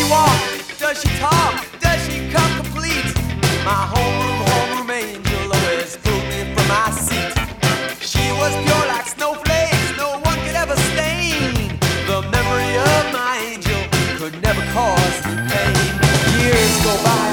walk? Does she talk? Does she come complete? My homeroom angel always pulled me from my seat. She was pure like snowflakes, no one could ever stain. The memory of my angel could never cause me pain. Years go by